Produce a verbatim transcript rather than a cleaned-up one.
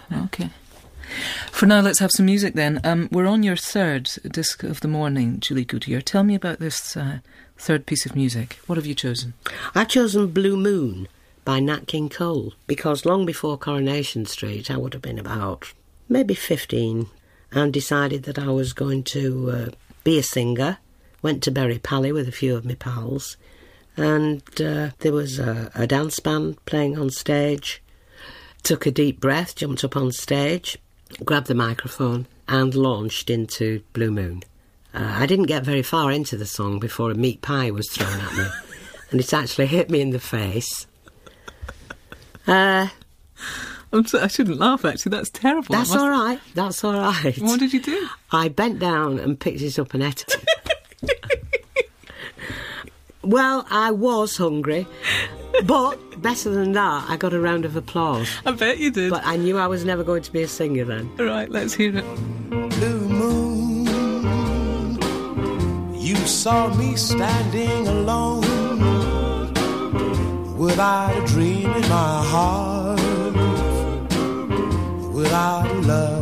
Okay. For now, let's have some music then. Um, we're on your third disc of the morning, Julie Goodyear. Tell me about this uh, third piece of music. What have you chosen? I've chosen Blue Moon by Nat King Cole, because long before Coronation Street, I would have been about maybe fifteen, and decided that I was going to uh, be a singer. Went to Berry Pally with a few of my pals, and uh, there was a, a dance band playing on stage. Took a deep breath, jumped up on stage, grabbed the microphone and launched into Blue Moon. Uh, I didn't get very far into the song before a meat pie was thrown at me, and it actually hit me in the face. Uh, I'm so, I shouldn't laugh, actually. That's terrible. That's that must... all right. That's all right. What did you do? I bent down and picked it up and ate it. Well, I was hungry, but better than that, I got a round of applause. I bet you did. But I knew I was never going to be a singer then. All right, let's hear it. Blue moon, you saw me standing alone, without a dream in my heart, without a love